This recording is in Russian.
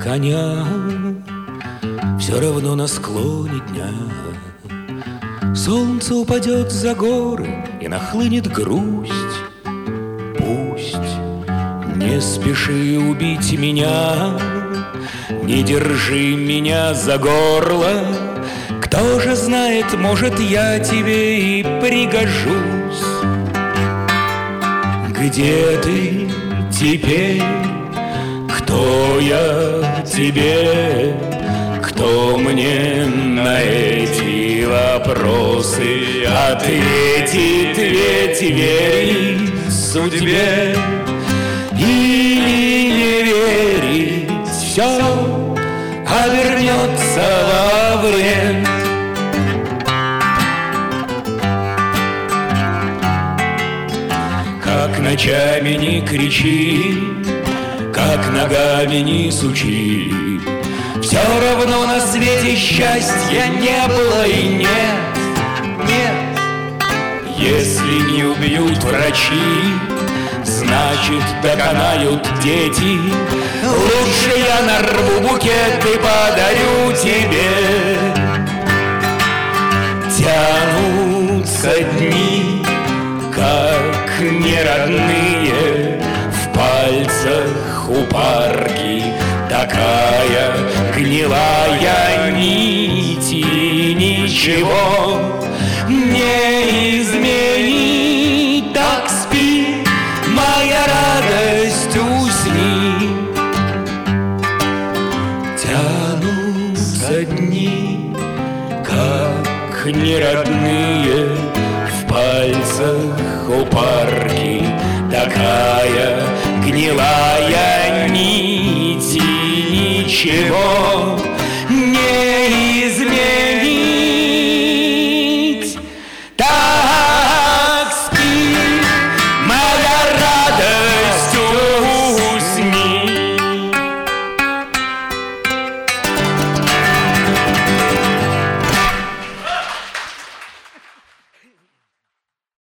коня. Все равно на склоне дня солнце упадет за горы и нахлынет грусть. Пусть не спеши убить меня, не держи меня за горло. Кто же знает, может, я тебе и пригожусь. Где ты теперь? Кто я тебе? Кто мне на эти вопросы ответит? Ведь верить судьбе или не верить, все обернется во вред. Как ночами не кричи, как ногами не сучи, все равно на свете счастья не было и нет, нет. Если не убьют врачи, значит доконают дети. Лучше я нарву букет и подарю тебе. Тянутся дни, как неродные, в пальцах у парки такая гнилая нить, и ничего не изменить. Так спи, моя радость, усни. Тянутся дни, как неродные, в пальцах у парки такая гнилая нить, и ничего